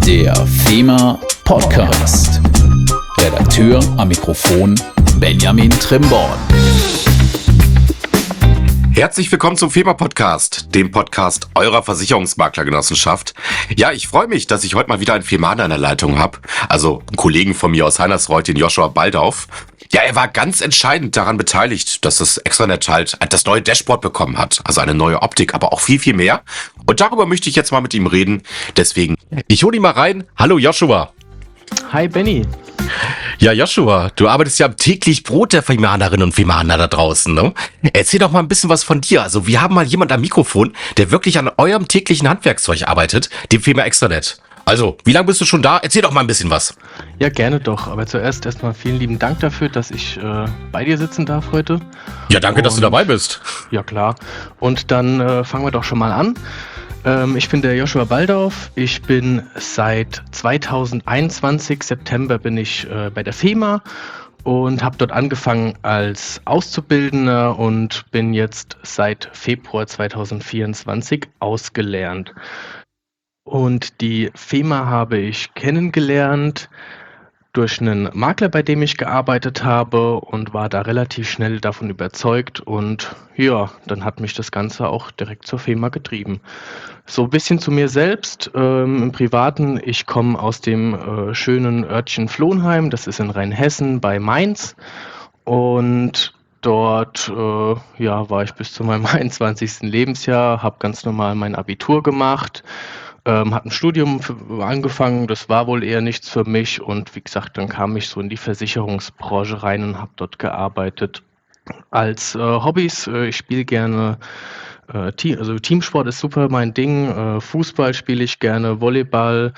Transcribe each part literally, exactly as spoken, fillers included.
Der FEMA Podcast. Redakteur am Mikrofon Benjamin Trimborn. Herzlich willkommen zum FEMA Podcast, dem Podcast eurer Versicherungsmaklergenossenschaft. Ja, ich freue mich, dass ich heute mal wieder einen FEMAner in der Leitung habe. Also einen Kollegen von mir aus Heinersreuth, den Joshua Baldauf. Ja, er war ganz entscheidend daran beteiligt, dass das Extranet halt das neue Dashboard bekommen hat. Also eine neue Optik, aber auch viel, viel mehr. Und darüber möchte ich jetzt mal mit ihm reden. Deswegen, ich hole ihn mal rein. Hallo Joshua. Hi Benny. Ja, Joshua, du arbeitest ja am täglich Brot der FEMAnerinnen und FEMAner da draußen, ne? Erzähl doch mal ein bisschen was von dir. Also, wir haben mal jemand am Mikrofon, der wirklich an eurem täglichen Handwerkszeug arbeitet, dem FEMA Extranet. Also, wie lange bist du schon da? Erzähl doch mal ein bisschen was. Ja, gerne doch. Aber zuerst erstmal vielen lieben Dank dafür, dass ich äh, bei dir sitzen darf heute. Ja, danke, und, dass du dabei bist. Ja, klar. Und dann äh, fangen wir doch schon mal an. Ähm, ich bin der Joshua Baldauf. Ich bin seit zweitausendeinundzwanzig, September, bin ich äh, bei der FEMA und habe dort angefangen als Auszubildender und bin jetzt seit Februar zweitausendvierundzwanzig ausgelernt. Und die FEMA habe ich kennengelernt durch einen Makler, bei dem ich gearbeitet habe, und war da relativ schnell davon überzeugt. Und ja, dann hat mich das Ganze auch direkt zur FEMA getrieben. So ein bisschen zu mir selbst, ähm, im Privaten. Ich komme aus dem äh, schönen Örtchen Flohnheim, das ist in Rheinhessen bei Mainz. Und dort äh, ja, war ich bis zu meinem einundzwanzigsten Lebensjahr, habe ganz normal mein Abitur gemacht. Ähm, hat ein Studium für, angefangen, das war wohl eher nichts für mich, und wie gesagt, dann kam ich so in die Versicherungsbranche rein und habe dort gearbeitet. Als äh, Hobbys, äh, ich spiele gerne, äh, Team, also Teamsport ist super mein Ding, äh, Fußball spiele ich gerne, Volleyball,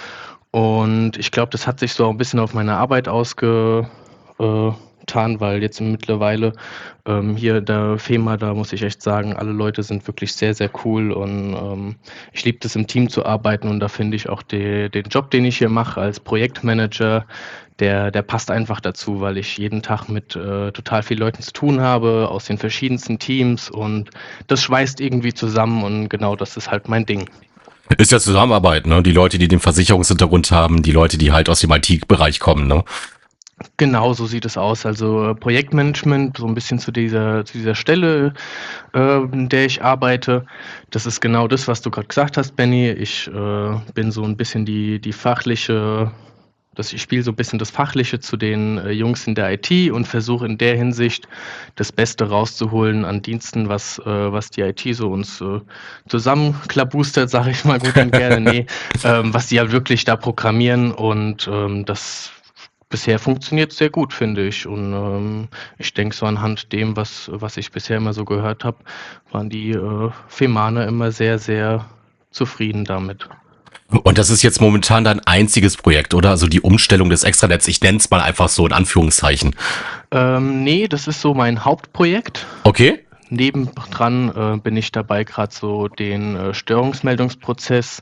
und ich glaube, das hat sich so ein bisschen auf meine Arbeit ausge... Äh, weil jetzt mittlerweile ähm, hier der FEMA, da muss ich echt sagen, alle Leute sind wirklich sehr, sehr cool, und ähm, ich liebe es, im Team zu arbeiten, und da finde ich auch die, den Job, den ich hier mache als Projektmanager, der, der passt einfach dazu, weil ich jeden Tag mit äh, total vielen Leuten zu tun habe, aus den verschiedensten Teams, und das schweißt irgendwie zusammen, und genau das ist halt mein Ding. Ist ja Zusammenarbeit, ne? Die Leute, die den Versicherungshintergrund haben, die Leute, die halt aus dem I T-Bereich kommen, ne? Genau, so sieht es aus. Also äh, Projektmanagement, so ein bisschen zu dieser, zu dieser Stelle, äh, in der ich arbeite. Das ist genau das, was du gerade gesagt hast, Benny. Ich äh, bin so ein bisschen die, die fachliche, das, ich spiele so ein bisschen das Fachliche zu den äh, Jungs in der I T und versuche in der Hinsicht das Beste rauszuholen an Diensten, was, äh, was die I T so uns äh, zusammenklabustert, sage ich mal gut und gerne. Nee, ähm, was die halt wirklich da programmieren, und ähm, das bisher funktioniert sehr gut, finde ich. Und ähm, ich denke, so anhand dem, was, was ich bisher immer so gehört habe, waren die äh, FEMAner immer sehr, sehr zufrieden damit. Und das ist jetzt momentan dein einziges Projekt, oder? Also die Umstellung des Extranets, ich nenne es mal einfach so in Anführungszeichen. Ähm, nee, das ist so mein Hauptprojekt. Okay. Nebendran äh, bin ich dabei, gerade so den äh, Störungsmeldungsprozess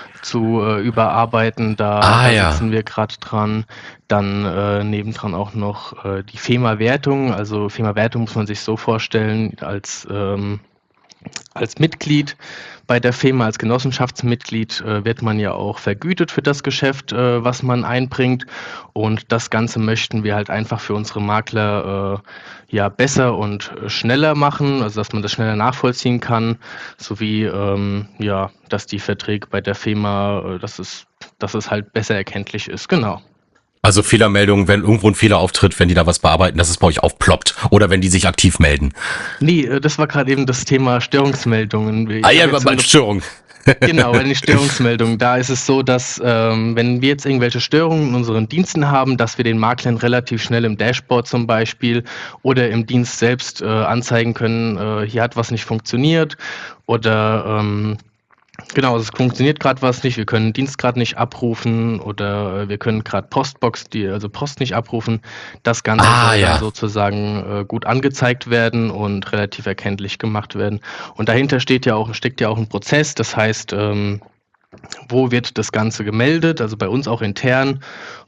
zu äh, überarbeiten. Da, ah, da ja. sitzen wir gerade dran. Dann äh, nebendran auch noch äh, die FEMA-Wertung. Also FEMA-Wertung muss man sich so vorstellen, als, ähm, als Mitglied bei der FEMA, als Genossenschaftsmitglied äh, wird man ja auch vergütet für das Geschäft, äh, was man einbringt. Und das Ganze möchten wir halt einfach für unsere Makler äh, ja besser und schneller machen, also dass man das schneller nachvollziehen kann, sowie ähm, ja, dass die Verträge bei der FEMA, äh, dass es, dass es halt besser erkenntlich ist. Genau. Also Fehlermeldungen, wenn irgendwo ein Fehler auftritt, wenn die da was bearbeiten, dass es bei euch aufploppt, oder wenn die sich aktiv melden. Nee, das war gerade eben das Thema Störungsmeldungen. Ich ah ja, bei Störung. Genau, bei den Störungsmeldungen. Da ist es so, dass ähm, wenn wir jetzt irgendwelche Störungen in unseren Diensten haben, dass wir den Maklern relativ schnell im Dashboard zum Beispiel oder im Dienst selbst äh, anzeigen können, äh, hier hat was nicht funktioniert, oder ähm, genau, es funktioniert gerade was nicht, wir können den Dienst gerade nicht abrufen, oder äh, wir können gerade Postbox, die, also Post nicht abrufen. Das Ganze Ah, soll ja. dann sozusagen äh, gut angezeigt werden und relativ erkenntlich gemacht werden. Und dahinter steht ja auch, steckt ja auch ein Prozess, das heißt, ähm, wo wird das Ganze gemeldet, also bei uns auch intern.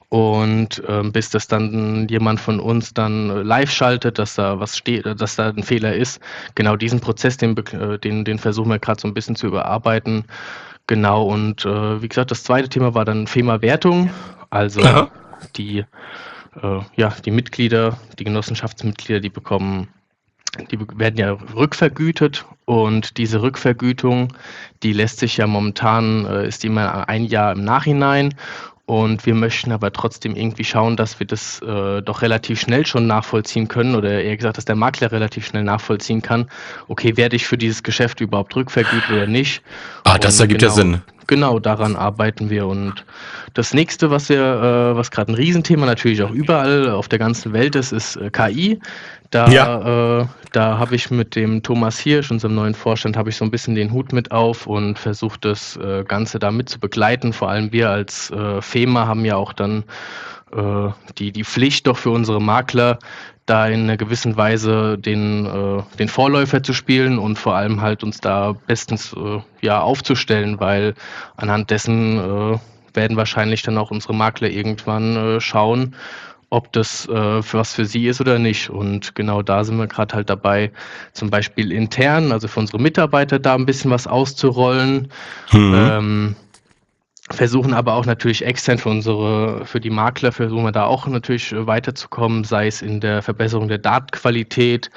Und ähm, bis das dann jemand von uns dann äh, live schaltet, dass da was steht, äh, dass da ein Fehler ist. Genau diesen Prozess, den, be- äh, den, den versuchen wir gerade so ein bisschen zu überarbeiten. Genau, und äh, wie gesagt, das zweite Thema war dann FEMA-Wertung, also Aha. die, äh, ja, die Mitglieder, die Genossenschaftsmitglieder, die bekommen, die be- werden ja rückvergütet, und diese Rückvergütung, die lässt sich ja momentan, äh, ist die immer ein Jahr im Nachhinein, und wir möchten aber trotzdem irgendwie schauen, dass wir das äh, doch relativ schnell schon nachvollziehen können, oder eher gesagt, dass der Makler relativ schnell nachvollziehen kann, okay, werde ich für dieses Geschäft überhaupt rückvergütet oder nicht? Ah, das Und ergibt ja genau, Sinn. genau daran arbeiten wir. Und das nächste, was wir, äh, was gerade ein Riesenthema natürlich auch überall auf der ganzen Welt ist, ist äh, K I. Ja. Da, äh, da habe ich mit dem Thomas Hirsch, unserem neuen Vorstand, habe ich so ein bisschen den Hut mit auf und versucht, das äh, Ganze da mit zu begleiten. Vor allem wir als äh, FEMA haben ja auch dann äh, die, die Pflicht, doch für unsere Makler da in einer gewissen Weise den, äh, den Vorläufer zu spielen und vor allem halt uns da bestens äh, ja, aufzustellen, weil anhand dessen äh, werden wahrscheinlich dann auch unsere Makler irgendwann äh, schauen, ob das äh, für was für sie ist oder nicht. Und genau da sind wir gerade halt dabei, zum Beispiel intern, also für unsere Mitarbeiter da ein bisschen was auszurollen. Hm. Ähm, versuchen aber auch natürlich extern für unsere, für die Makler versuchen wir da auch natürlich äh, weiterzukommen, sei es in der Verbesserung der Datenqualität.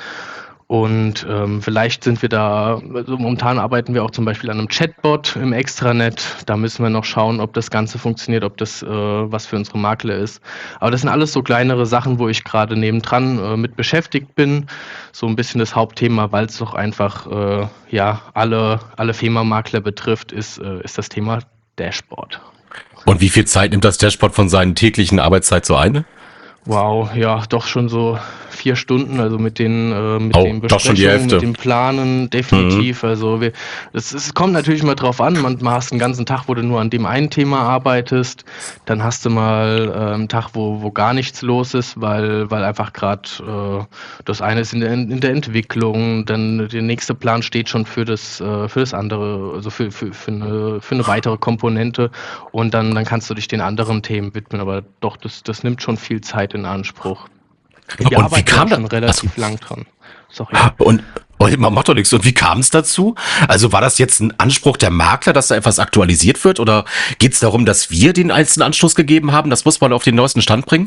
Und ähm, vielleicht sind wir da, also momentan arbeiten wir auch zum Beispiel an einem Chatbot im Extranet. Da müssen wir noch schauen, ob das Ganze funktioniert, ob das äh, was für unsere Makler ist. Aber das sind alles so kleinere Sachen, wo ich gerade nebendran äh, mit beschäftigt bin. So ein bisschen das Hauptthema, weil es doch einfach äh, ja alle, alle FEMA-Makler betrifft, ist, äh, ist das Thema Dashboard. Und wie viel Zeit nimmt das Dashboard von seinen täglichen Arbeitszeit so ein? Wow, ja, doch schon so vier Stunden, also mit den, äh, mit Oh, den doch schon die Besprechungen, Hälfte. mit dem Planen, definitiv. Also wir, es, es kommt natürlich mal drauf an, manchmal hast du einen ganzen Tag, wo du nur an dem einen Thema arbeitest, dann hast du mal äh, einen Tag, wo, wo gar nichts los ist, weil, weil einfach gerade äh, das eine ist in der, in der Entwicklung, dann der nächste Plan steht schon für das, äh, für das andere, also für, für, für, eine, für eine weitere Komponente, und dann, dann kannst du dich den anderen Themen widmen, aber doch, das, das nimmt schon viel Zeit in Anspruch. Wir Und wie arbeiten kam auch da- schon relativ lang dran. Sorry. Und, und man macht doch nichts. Und wie kam es dazu? Also war das jetzt ein Anspruch der Makler, dass da etwas aktualisiert wird? Oder geht es darum, dass wir den einzelnen Anstoß gegeben haben? Das muss man auf den neuesten Stand bringen?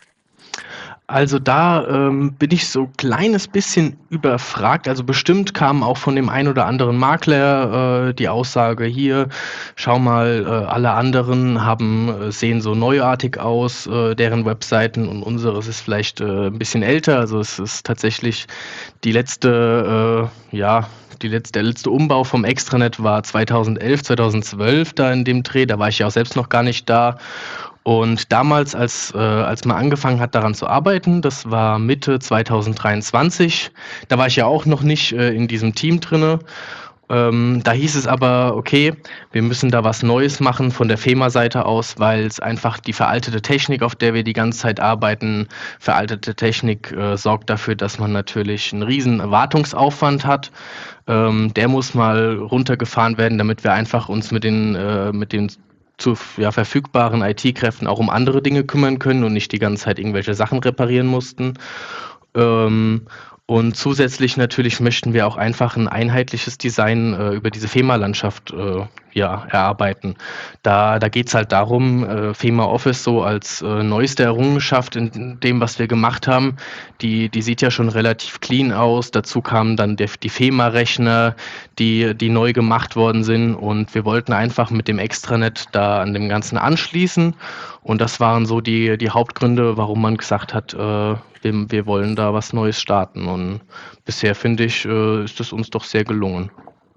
Also da ähm, bin ich so ein kleines bisschen überfragt. Also bestimmt kam auch von dem einen oder anderen Makler äh, die Aussage hier, schau mal, äh, alle anderen haben, äh, sehen so neuartig aus, äh, deren Webseiten, und unseres ist vielleicht äh, ein bisschen älter. Also es ist tatsächlich die letzte, äh, ja, die letzte, der letzte Umbau vom Extranet war zweitausendelf, zweitausendzwölf da in dem Dreh. Da war ich ja auch selbst noch gar nicht da. Und damals, als, äh, als man angefangen hat, daran zu arbeiten, das war Mitte zweitausenddreiundzwanzig, da war ich ja auch noch nicht äh, in diesem Team drinne. Ähm, da hieß es aber, okay, wir müssen da was Neues machen von der FEMA-Seite aus, weil es einfach die veraltete Technik, auf der wir die ganze Zeit arbeiten, veraltete Technik äh, sorgt dafür, dass man natürlich einen riesen Wartungsaufwand hat. Ähm, der muss mal runtergefahren werden, damit wir einfach uns mit den, äh, mit den zu ja, verfügbaren I T-Kräften auch um andere Dinge kümmern können und nicht die ganze Zeit irgendwelche Sachen reparieren mussten. Ähm, und zusätzlich natürlich möchten wir auch einfach ein einheitliches Design äh, über diese FEMA-Landschaft äh, ja, erarbeiten. Da, da geht es halt darum, äh, FEMA Office so als äh, neueste Errungenschaft in dem, was wir gemacht haben, die, die sieht ja schon relativ clean aus. Dazu kamen dann der, die FEMA-Rechner, die, die neu gemacht worden sind, und wir wollten einfach mit dem Extranet da an dem Ganzen anschließen, und das waren so die, die Hauptgründe, warum man gesagt hat, äh, wir, wir wollen da was Neues starten, und bisher finde ich, äh, ist es uns doch sehr gelungen.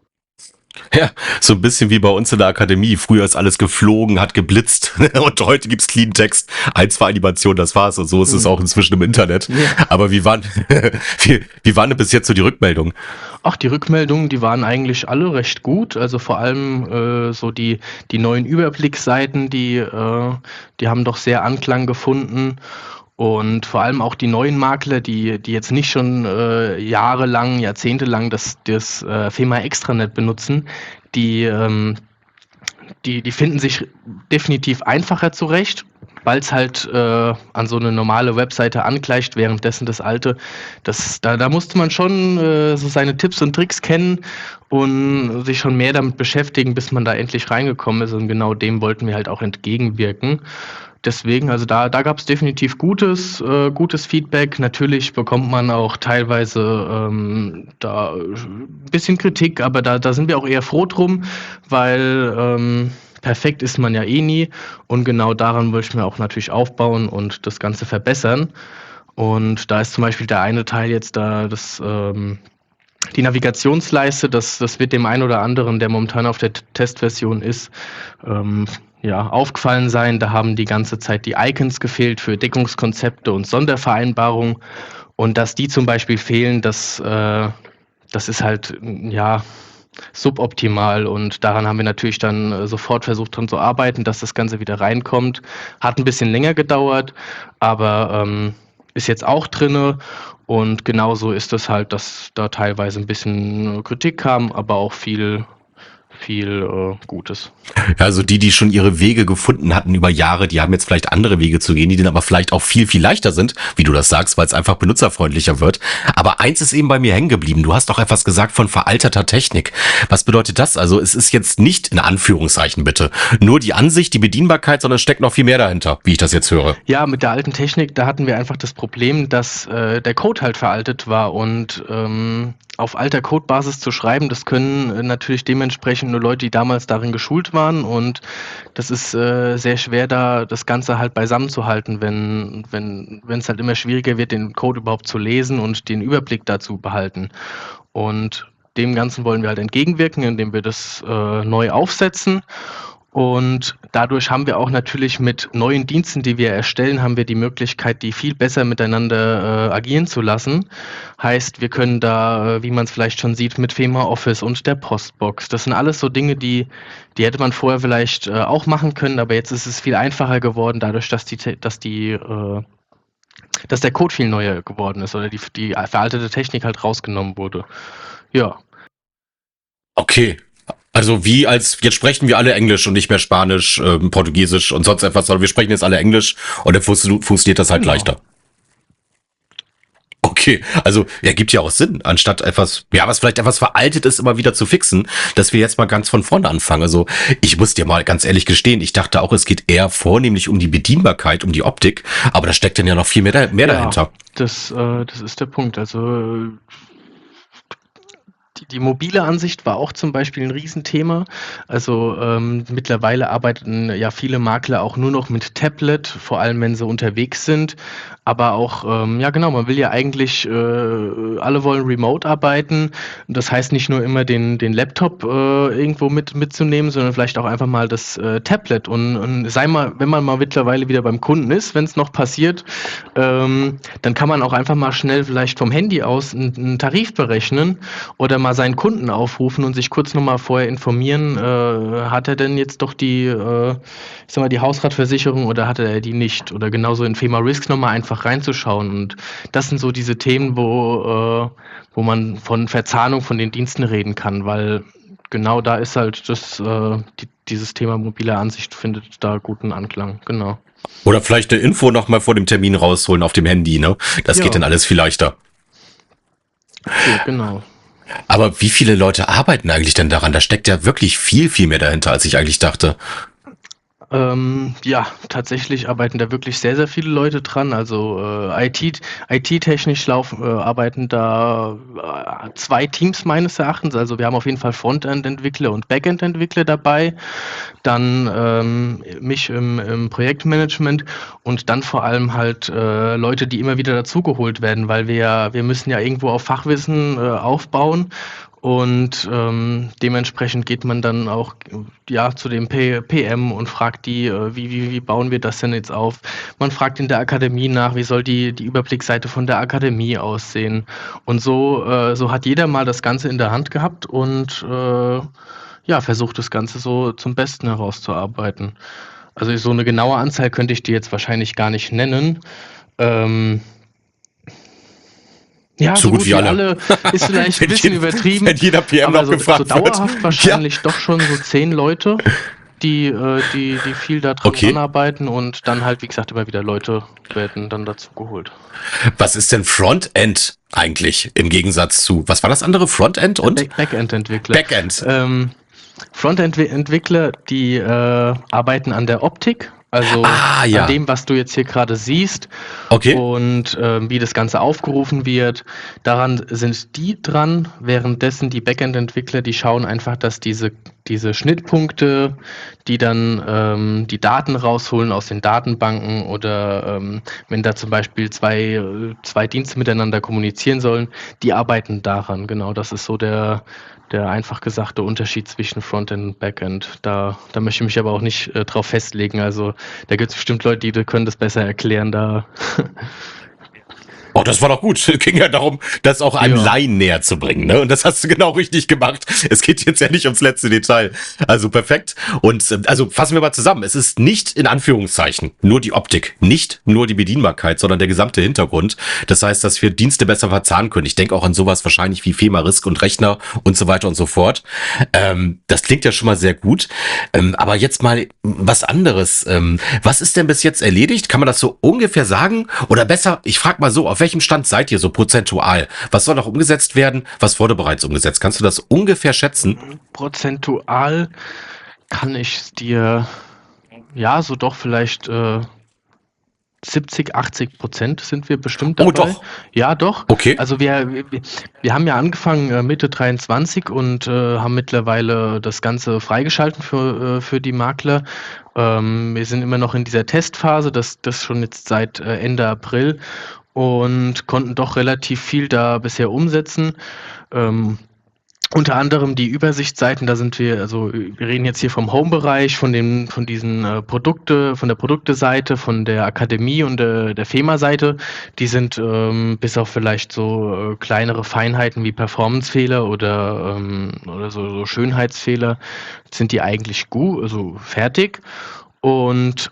Ja, so ein bisschen wie bei uns in der Akademie. Früher ist alles geflogen, hat geblitzt und heute gibt's Clean Text, ein, zwei Animationen, das war's. Und so ist es auch inzwischen im Internet. Ja. Aber wie waren, wie, wie waren denn bis jetzt so die Rückmeldungen? Ach, die Rückmeldungen, die waren eigentlich alle recht gut. Also vor allem äh, so die, die neuen Überblicksseiten, die, äh, die haben doch sehr Anklang gefunden. Und vor allem auch die neuen Makler, die, die jetzt nicht schon äh, jahrelang, jahrzehntelang das, das äh, FEMA Extranet benutzen, die, ähm, die, die finden sich definitiv einfacher zurecht. weil es halt äh, an so eine normale Webseite angleicht, währenddessen das alte, das, da, da musste man schon äh, so seine Tipps und Tricks kennen und sich schon mehr damit beschäftigen, bis man da endlich reingekommen ist, und genau dem wollten wir halt auch entgegenwirken. Deswegen, also da, da gab es definitiv gutes, äh, gutes Feedback. Natürlich bekommt man auch teilweise ähm, da ein bisschen Kritik, aber da, da sind wir auch eher froh drum, weil ähm, perfekt ist man ja eh nie, und genau daran möchten wir auch natürlich aufbauen und das Ganze verbessern. Und da ist zum Beispiel der eine Teil jetzt da, das, ähm, die Navigationsleiste, das, das wird dem einen oder anderen, der momentan auf der T- Testversion ist, ähm, ja, aufgefallen sein. Da haben die ganze Zeit die Icons gefehlt für Deckungskonzepte und Sondervereinbarungen. Und dass die zum Beispiel fehlen, das, äh, das ist halt, ja, suboptimal, und daran haben wir natürlich dann äh, sofort versucht dran zu arbeiten, dass das Ganze wieder reinkommt. Hat ein bisschen länger gedauert, aber ähm, ist jetzt auch drinne, und genauso ist es halt, dass da teilweise ein bisschen äh, Kritik kam, aber auch viel, viel äh, Gutes. Ja, also die, die schon ihre Wege gefunden hatten über Jahre, die haben jetzt vielleicht andere Wege zu gehen, die dann aber vielleicht auch viel, viel leichter sind, wie du das sagst, weil es einfach benutzerfreundlicher wird. Aber eins ist eben bei mir hängen geblieben. Du hast doch etwas gesagt von veralterter Technik. Was bedeutet das? Also es ist jetzt nicht, in Anführungszeichen bitte, nur die Ansicht, die Bedienbarkeit, sondern es steckt noch viel mehr dahinter, wie ich das jetzt höre. Ja, mit der alten Technik, da hatten wir einfach das Problem, dass äh, der Code halt veraltet war, und ähm, auf alter Codebasis zu schreiben, das können äh, natürlich dementsprechend nur Leute, die damals darin geschult waren, und das ist äh, sehr schwer, da das Ganze halt beisammen zu halten, wenn wenn wenn es halt immer schwieriger wird, den Code überhaupt zu lesen und den Überblick dazu behalten. Und dem Ganzen wollen wir halt entgegenwirken, indem wir das äh, neu aufsetzen. Und dadurch haben wir auch natürlich mit neuen Diensten, die wir erstellen, haben wir die Möglichkeit, die viel besser miteinander äh, agieren zu lassen. Heißt, wir können da, äh, wie man es vielleicht schon sieht, mit Fema Office und der Postbox. Das sind alles so Dinge, die, die hätte man vorher vielleicht äh, auch machen können, aber jetzt ist es viel einfacher geworden, dadurch, dass die, Te- dass die, äh, dass der Code viel neuer geworden ist oder die, die veraltete Technik halt rausgenommen wurde. Ja. Okay. Also wie als, jetzt sprechen wir alle Englisch und nicht mehr Spanisch, ähm, Portugiesisch und sonst etwas, sondern wir sprechen jetzt alle Englisch und dann funktio- funktioniert das halt Genau. leichter. Okay, also ergibt ja auch Sinn, anstatt etwas, ja, was vielleicht etwas veraltet ist, immer wieder zu fixen, dass wir jetzt mal ganz von vorne anfangen. Also ich muss dir mal ganz ehrlich gestehen, ich dachte auch, es geht eher vornehmlich um die Bedienbarkeit, um die Optik, aber da steckt dann ja noch viel mehr, da, mehr Ja, dahinter. das, äh, das ist der Punkt. Also äh, die, die mobile Ansicht war auch zum Beispiel ein Riesenthema. Also ähm, mittlerweile arbeiten ja viele Makler auch nur noch mit Tablet, vor allem wenn sie unterwegs sind. Aber auch, ähm, ja genau, man will ja eigentlich, äh, alle wollen remote arbeiten. Das heißt nicht nur immer den, den Laptop äh, irgendwo mit, mitzunehmen, sondern vielleicht auch einfach mal das äh, Tablet. Und, und sei mal, wenn man mal mittlerweile wieder beim Kunden ist, wenn es noch passiert, ähm, dann kann man auch einfach mal schnell vielleicht vom Handy aus einen, einen Tarif berechnen oder mal seinen Kunden aufrufen und sich kurz nochmal vorher informieren, äh, hat er denn jetzt doch die, äh, ich sag mal, die Hausratversicherung oder hat er die nicht? Oder genauso in Fema Risk nochmal einfach reinzuschauen. Und das sind so diese Themen, wo, äh, wo man von Verzahnung von den Diensten reden kann, weil genau da ist halt das, äh, die, dieses Thema mobile Ansicht findet da guten Anklang. Genau. Oder vielleicht eine Info noch mal vor dem Termin rausholen auf dem Handy, ne? Das Ja. geht dann alles viel leichter. Okay, genau. Aber wie viele Leute arbeiten eigentlich denn daran? Da steckt ja wirklich viel, viel mehr dahinter, als ich eigentlich dachte. Ähm, ja, tatsächlich arbeiten da wirklich sehr, sehr viele Leute dran. Also äh, I T, I T-technisch laufen, äh, arbeiten da äh, zwei Teams meines Erachtens. Also wir haben auf jeden Fall Frontend-Entwickler und Backend-Entwickler dabei. Dann ähm, mich im, im Projektmanagement und dann vor allem halt äh, Leute, die immer wieder dazugeholt werden, weil wir ja, wir müssen ja irgendwo auf Fachwissen äh, aufbauen. Und ähm, dementsprechend geht man dann auch ja zu dem P M und fragt die, äh, wie, wie, wie bauen wir das denn jetzt auf? Man fragt in der Akademie nach, wie soll die, die Überblicksseite von der Akademie aussehen? Und so, äh, so hat jeder mal das Ganze in der Hand gehabt und äh, ja, versucht das Ganze so zum Besten herauszuarbeiten. Also so eine genaue Anzahl könnte ich dir jetzt wahrscheinlich gar nicht nennen. Ähm, Ja, So gut wie alle. ist vielleicht ein Wenn bisschen jeden- übertrieben. wenn jeder P M aber noch so, gefragt so dauerhaft wird. wahrscheinlich doch schon so zehn Leute, die, äh, die, die viel da dran Okay. arbeiten und dann halt, wie gesagt, immer wieder Leute werden dann dazu geholt. Was ist denn Frontend eigentlich im Gegensatz zu, was war das andere? Frontend und Back Backend-Entwickler. Backend? Ähm, Frontend-Entwickler, die äh, arbeiten an der Optik, also Ah, ja. an dem, was du jetzt hier gerade siehst Okay. und ähm, wie das Ganze aufgerufen wird. Daran sind die dran, währenddessen die Backend-Entwickler, die schauen einfach, dass diese, diese Schnittpunkte, die dann ähm, die Daten rausholen aus den Datenbanken oder ähm, wenn da zum Beispiel zwei, äh, zwei Dienste miteinander kommunizieren sollen, die arbeiten daran. Genau, das ist so der, der einfach gesagte Unterschied zwischen Frontend und Backend. Da, da möchte ich mich aber auch nicht äh, drauf festlegen. Also da gibt es bestimmt Leute, die können das besser erklären. Da Oh, das war doch gut. Es ging ja darum, das auch einem Ja. Laien näher zu bringen, ne? Und das hast du genau richtig gemacht. Es geht jetzt ja nicht ums letzte Detail. Also perfekt. Und äh, also fassen wir mal zusammen. Es ist nicht in Anführungszeichen nur die Optik, nicht nur die Bedienbarkeit, sondern der gesamte Hintergrund. Das heißt, dass wir Dienste besser verzahnen können. Ich denke auch an sowas wahrscheinlich wie Fema, Risk und Rechner und so weiter und so fort. Ähm, das klingt ja schon mal sehr gut. Ähm, aber jetzt mal was anderes. Ähm, was ist denn bis jetzt erledigt? Kann man das so ungefähr sagen? Oder besser, ich frage mal so, auf welchem Stand seid ihr so prozentual? Was soll noch umgesetzt werden? Was wurde bereits umgesetzt? Kannst du das ungefähr schätzen? prozentual kann ich dir, ja, so doch vielleicht äh, siebzig, achtzig Prozent sind wir bestimmt dabei. Oh, doch. Ja, doch. Okay. Also wir, wir, wir haben ja angefangen äh, Mitte dreiundzwanzig und äh, haben mittlerweile das Ganze freigeschalten für, äh, für die Makler. Ähm, wir sind immer noch in dieser Testphase, das, das schon jetzt seit äh, Ende April und konnten doch relativ viel da bisher umsetzen. Ähm, unter anderem die Übersichtsseiten, da sind wir, also wir reden jetzt hier vom Home-Bereich, von den, von diesen äh, Produkte, von der Produkteseite, von der Akademie und äh, der Fema-Seite. Die sind ähm, bis auf vielleicht so äh, kleinere Feinheiten wie Performance-Fehler oder, ähm, oder so, so Schönheitsfehler, sind die eigentlich gut, also fertig. Und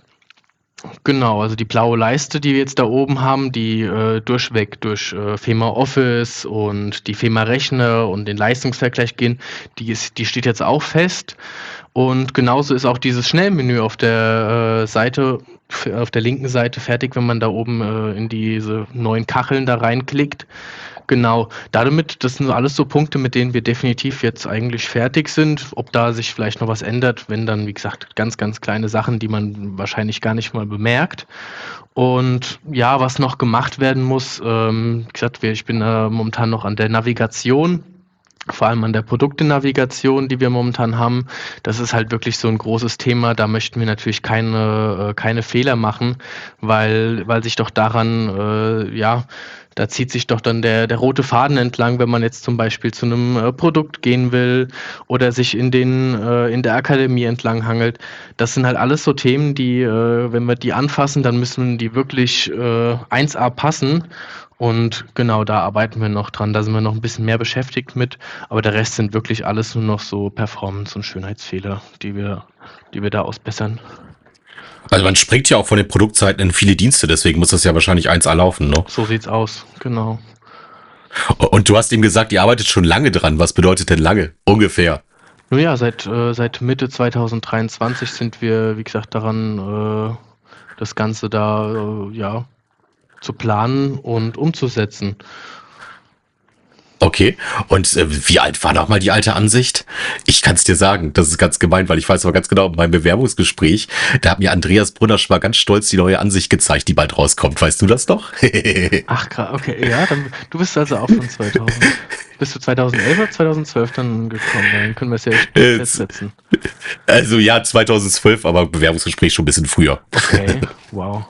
genau, also die blaue Leiste, die wir jetzt da oben haben, die äh, durchweg durch äh, Fema Office und die Fema Rechner und den Leistungsvergleich gehen, die, ist, die steht jetzt auch fest. Und genauso ist auch dieses Schnellmenü auf der äh, Seite, f- auf der linken Seite fertig, wenn man da oben äh, in diese neuen Kacheln da reinklickt. Genau, damit, das sind alles so Punkte, mit denen wir definitiv jetzt eigentlich fertig sind. Ob da sich vielleicht noch was ändert, wenn dann, wie gesagt, ganz, ganz kleine Sachen, die man wahrscheinlich gar nicht mal bemerkt. Und ja, was noch gemacht werden muss, ähm, wie gesagt, wir- ich bin äh, momentan noch an der Navigation, vor allem an der Produktenavigation, die wir momentan haben. Das ist halt wirklich so ein großes Thema. Da möchten wir natürlich keine, äh, keine Fehler machen, weil, weil sich doch daran, äh, ja, da zieht sich doch dann der, der rote Faden entlang, wenn man jetzt zum Beispiel zu einem äh, Produkt gehen will oder sich in, den, äh, in der Akademie entlang hangelt. Das sind halt alles so Themen, die, äh, wenn wir die anfassen, dann müssen die wirklich äh, eins A passen. Und genau, da arbeiten wir noch dran. Da sind wir noch ein bisschen mehr beschäftigt mit. Aber der Rest sind wirklich alles nur noch so Performance- und Schönheitsfehler, die wir, die wir da ausbessern. Also man springt ja auch von den Produktseiten in viele Dienste, deswegen muss das ja wahrscheinlich eins A laufen, ne? So sieht's aus, genau. Und du hast ihm gesagt, ihr arbeitet schon lange dran. Was bedeutet denn lange? Ungefähr. Nun ja, seit, äh, seit Mitte zwanzig dreiundzwanzig sind wir, wie gesagt, daran, äh, das Ganze da äh, ja, zu planen und umzusetzen. Okay. Und äh, wie alt war noch mal die alte Ansicht? Ich kann es dir sagen, das ist ganz gemein, weil ich weiß aber ganz genau, in meinem Bewerbungsgespräch, da hat mir Andreas Brunner schon mal ganz stolz die neue Ansicht gezeigt, die bald rauskommt. Weißt du das noch? Ach, gra- okay, ja, dann, du bist also auch von zweitausend. Bist du zweitausendelf oder zweitausendzwölf dann gekommen? Dann können wir es ja echt Äh, festsetzen. Also ja, zweitausendzwölf, aber Bewerbungsgespräch schon ein bisschen früher. Okay, wow.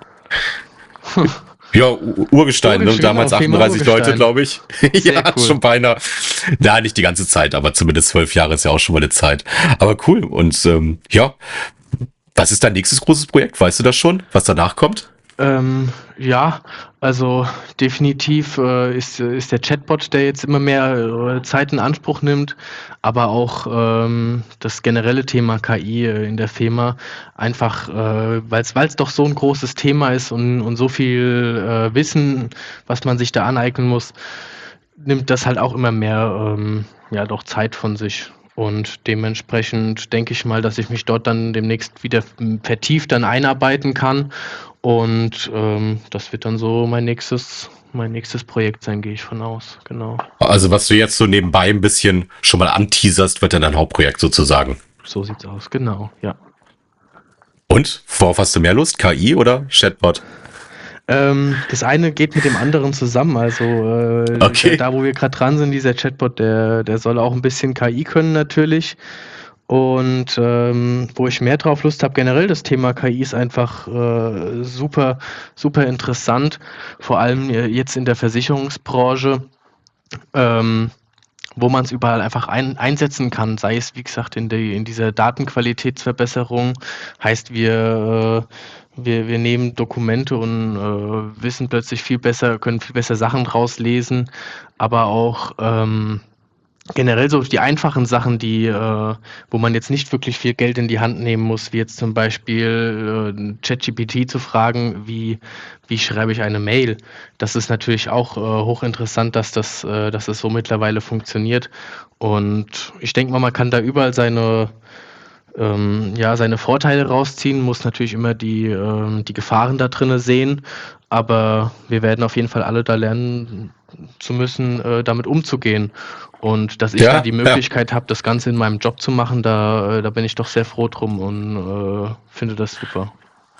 Ja, U- Urgestein, ne? Urgestein, Damals auf jeden Fall achtunddreißig Leute, Urgestein. glaube ich. Sehr Ja, cool. schon beinahe. Na, nicht die ganze Zeit, aber zumindest zwölf Jahre ist ja auch schon mal eine Zeit. Aber cool. Und ähm, ja, was ist dein nächstes großes Projekt? Weißt du das schon, was danach kommt? Ähm, ja, also definitiv äh, ist, ist der Chatbot, der jetzt immer mehr äh, Zeit in Anspruch nimmt, aber auch ähm, das generelle Thema K I äh, in der Fema, einfach äh, weil es doch so ein großes Thema ist und, und so viel äh, Wissen, was man sich da aneignen muss, nimmt das halt auch immer mehr ähm, ja, doch Zeit von sich. Und dementsprechend denke ich mal, dass ich mich dort dann demnächst wieder vertieft dann einarbeiten kann. Und ähm, das wird dann so mein nächstes, mein nächstes Projekt sein, gehe ich von aus. Genau. Also was du jetzt so nebenbei ein bisschen schon mal anteaserst, wird dann dein Hauptprojekt sozusagen. So sieht's aus, genau, ja. Und? Worauf hast du mehr Lust? K I oder Chatbot? Ähm, das eine geht mit dem anderen zusammen. Also äh, Okay. da, wo wir gerade dran sind, dieser Chatbot, der, der soll auch ein bisschen K I können natürlich. Und ähm, wo ich mehr drauf Lust habe, generell das Thema K I ist einfach äh, super, super interessant. Vor allem äh, jetzt in der Versicherungsbranche. Ähm, wo man es überall einfach ein, einsetzen kann, sei es, wie gesagt, in, die, in dieser Datenqualitätsverbesserung, heißt wir, äh, wir, wir nehmen Dokumente und äh, wissen plötzlich viel besser, können viel besser Sachen draus lesen, aber auch ähm, generell so die einfachen Sachen, die, äh, wo man jetzt nicht wirklich viel Geld in die Hand nehmen muss, wie jetzt zum Beispiel äh, ChatGPT zu fragen, wie, wie schreibe ich eine Mail. Das ist natürlich auch äh, hochinteressant, dass das, äh, dass das so mittlerweile funktioniert. Und ich denke mal, man kann da überall seine, ähm, ja, seine Vorteile rausziehen, muss natürlich immer die, ähm, die Gefahren da drinne sehen. Aber wir werden auf jeden Fall alle da lernen zu müssen, äh, damit umzugehen. Und dass ich Ja, da die ja. Möglichkeit habe, das Ganze in meinem Job zu machen, da, äh, da bin ich doch sehr froh drum und äh, finde das super.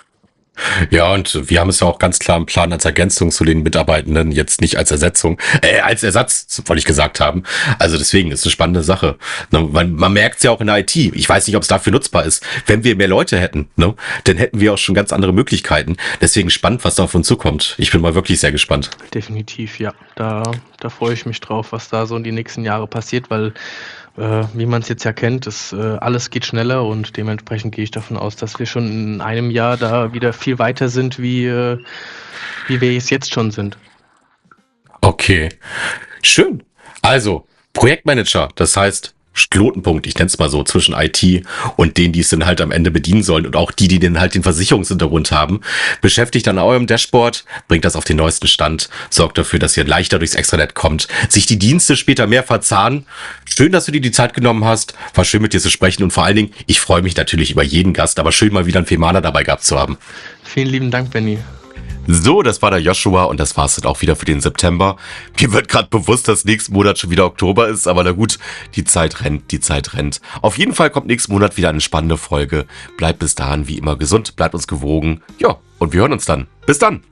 Ja, und wir haben es ja auch ganz klar im Plan als Ergänzung zu den Mitarbeitenden, jetzt nicht als Ersetzung, äh, als Ersatz, wollte ich gesagt haben. Also deswegen ist es eine spannende Sache. Ne, man, man merkt es ja auch in der I T. Ich weiß nicht, ob es dafür nutzbar ist. Wenn wir mehr Leute hätten, ne, dann hätten wir auch schon ganz andere Möglichkeiten. Deswegen spannend, was da auf uns zukommt. Ich bin mal wirklich sehr gespannt. Definitiv, ja. Da, da freue ich mich drauf, was da so in die nächsten Jahre passiert, weil, äh, wie man es jetzt ja kennt, ist, äh, alles geht schneller und dementsprechend gehe ich davon aus, dass wir schon in einem Jahr da wieder viel weiter sind, wie, äh, wie wir es jetzt schon sind. Okay, schön. Also, Projektmanager, das heißt Knotenpunkt, ich nenne es mal so, zwischen I T und denen, die es dann halt am Ende bedienen sollen und auch die, die dann halt den Versicherungshintergrund haben, beschäftigt an eurem Dashboard, bringt das auf den neuesten Stand, sorgt dafür, dass ihr leichter durchs Extranet kommt, sich die Dienste später mehr verzahnen. Schön, dass du dir die Zeit genommen hast, war schön mit dir zu sprechen und vor allen Dingen, ich freue mich natürlich über jeden Gast, aber schön mal wieder einen Femaner dabei gehabt zu haben. Vielen lieben Dank, Benny. So, das war der Joshua und das war's dann auch wieder für den September. Mir wird gerade bewusst, dass nächsten Monat schon wieder Oktober ist, aber na gut, die Zeit rennt, die Zeit rennt. Auf jeden Fall kommt nächsten Monat wieder eine spannende Folge. Bleibt bis dahin wie immer gesund, bleibt uns gewogen. Ja, und wir hören uns dann. Bis dann!